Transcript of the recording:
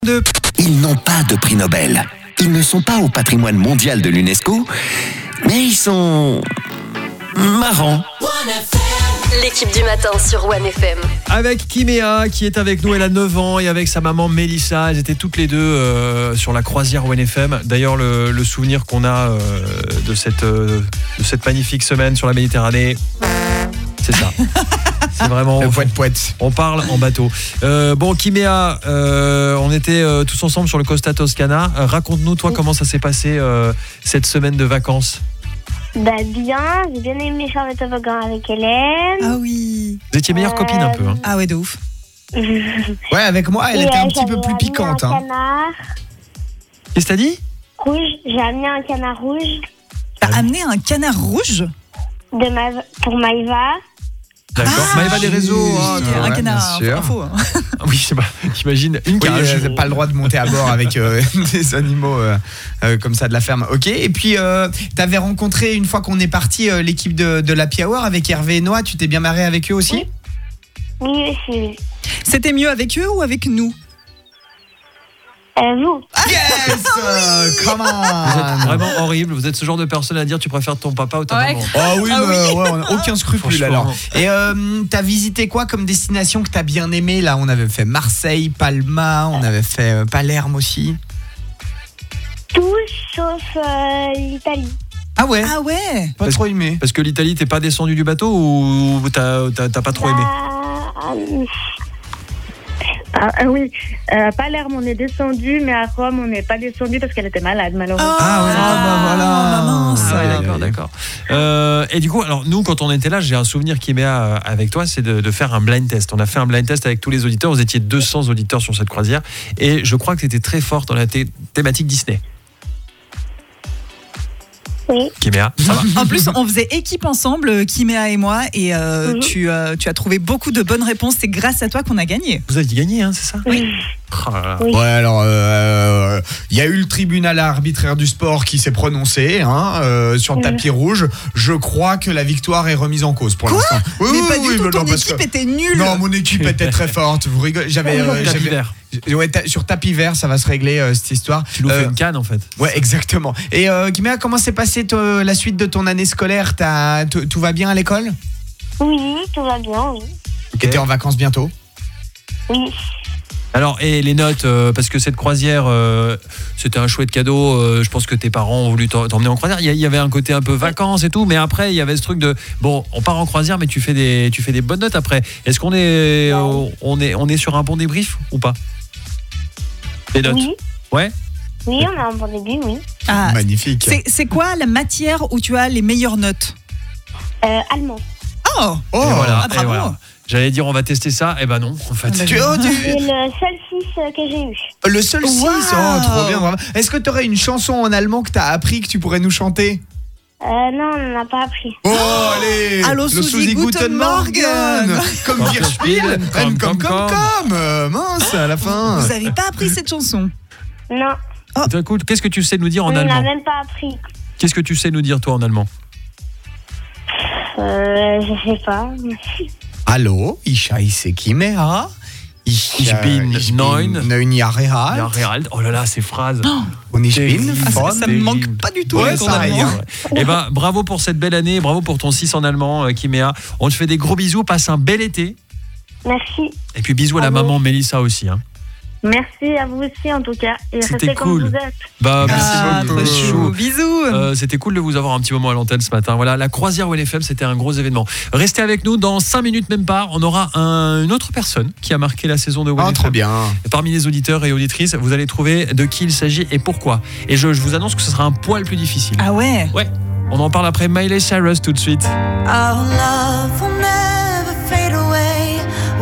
Deux. Ils n'ont pas de prix Nobel. Ils ne sont pas au patrimoine mondial de l'UNESCO, mais ils sont marrants. L'équipe du matin sur One FM. Avec Kiméa qui est avec nous, elle a 9 ans, et avec sa maman Mélissa, elles étaient toutes les deux sur la croisière One FM. D'ailleurs, le souvenir qu'on a de cette magnifique semaine sur la Méditerranée, c'est ça. C'est vraiment... Le poète. On parle en bateau. Bon, Kiméa, on était tous ensemble sur le Costa Toscana. Raconte-nous, toi, comment ça s'est passé cette semaine de vacances. Bah bien, j'ai bien aimé faire le toboggan avec Hélène. Ah oui. Vous étiez meilleures copines un peu. Hein. Ah ouais, de ouf. Ouais, avec moi, elle était un petit peu plus piquante. J'ai amené un canard Qu'est-ce que t'as dit ? rouge. J'ai amené un canard rouge T'as amené un canard rouge pour Maïva. D'accord. Maëva des réseaux. Un ouais, canard, bien sûr. info. Oui, je sais pas. J'imagine une Oui, cage. pas le droit de monter à bord avec des animaux comme ça de la ferme. Ok, et puis t'avais rencontré une fois qu'on est parti l'équipe de l'Happy Hour avec Hervé et Noah. Tu t'es bien marré avec eux aussi ? Oui, aussi. C'était mieux avec eux ou avec nous ? Vous. Yes Come Vous êtes on. vraiment horrible. Vous êtes ce genre de personne à dire tu préfères ton papa ou ta Ouais. maman. Oh oui, ouais, on a aucun scrupule Franchement. alors. Et t'as visité quoi comme destination que t'as bien aimé là ? On avait fait Marseille, Palma, on avait fait Palerme aussi. Tout sauf l'Italie. Ah ouais, Ah ouais. pas trop aimé. Parce que l'Italie, t'es pas descendu du bateau ou t'as pas trop aimé ? Oui, à Palerme on est descendu, mais à Rome on n'est pas descendu parce qu'elle était malade malheureusement. Ah ouais, voilà. Mince. Ah ouais, d'accord. Et du coup, alors nous, quand on était là, j'ai un souvenir qui met avec toi, c'est de faire un blind test. On a fait un blind test avec tous les auditeurs. Vous étiez 200 auditeurs sur cette croisière, et je crois que tu étais très fort dans la thématique Disney. Oui. Kiméa, ça va ? En plus, on faisait équipe ensemble, Kiméa et moi, et tu as trouvé beaucoup de bonnes réponses. C'est grâce à toi qu'on a gagné. Vous avez gagné, hein, c'est ça ? Oui. Oh là là. Oui. Ouais, alors il y a eu le tribunal arbitraire du sport qui s'est prononcé sur le tapis rouge. Je crois que la victoire est remise en cause pour l'instant. Oui, Mais pas du tout, ton parce équipe que- était nulle. Non, mon équipe était très forte. Vous rigolez ? Tapis vert. Sur tapis vert, ça va se régler cette histoire. Tu nous fais une canne en fait. Ouais, exactement. Et Kiméa, comment s'est passée la suite de ton année scolaire ? Tout va bien à l'école ? Oui, tout va bien, oui. Ok, t'es en vacances bientôt ? Oui. Alors, et les notes, parce que cette croisière, c'était un chouette cadeau. Je pense que tes parents ont voulu t'emmener en croisière. Il y avait un côté un peu vacances et tout, mais après, il y avait ce truc de bon, on part en croisière, mais tu fais des bonnes notes après. Est-ce qu'on est, on est sur un bon débrief ou pas ? Les notes. Oui. Ouais. Oui, on a un bon début, oui. Ah, Magnifique. c'est quoi la matière où tu as les meilleures notes ? Allemand. Oh, Oh, Et voilà. ah, bravo. Et voilà. J'allais dire on va tester ça, et ben non, en fait. Ah, C'est le seul 6 que j'ai eu. le seul 6, Wow. trop bien. Bravo. Est-ce que tu aurais une chanson en allemand que tu as appris que tu pourrais nous chanter ? Non, on n'en a pas appris. Oh, allez. Allô, Susi, guten Morgen. Comme Wir spielen, comme. Mince, à la fin. Vous n'avez pas appris cette chanson ? Non, Écoute, qu'est-ce que tu sais nous dire en on n'en a allemand ? même pas appris. Qu'est-ce que tu sais nous dire toi en allemand ? Je sais pas. Hallo, ich heiße Kiméa. Ich bin 9 Jahre Ja, alt. Réal. Oh là là, ces phrases. Und ich bin von... Ça me manque pas du tout. Ouais, ton pareil, allemand. hein. Eh ben, bravo pour cette belle année, bravo pour ton 6 en allemand, Kiméa. On te fait des gros bisous, passe un bel été. Merci. Et puis bisous à la Bravo. maman Mélissa aussi. Hein. Merci à vous aussi en tout cas et C'était restez cool. comme vous êtes. Bah, merci Ah, beaucoup. trop chou. Bisous. C'était cool de vous avoir un petit moment à l'antenne ce matin. Voilà, la croisière One FM, c'était un gros événement. Restez avec nous, dans 5 minutes même pas, on aura une autre personne qui a marqué la saison de One Oh, FM. trop bien. Parmi les auditeurs et auditrices, vous allez trouver de qui il s'agit et pourquoi. Et je vous annonce que ce sera un poil plus difficile. Ah ouais. Ouais, on en parle après Miley Cyrus tout de suite. Our love will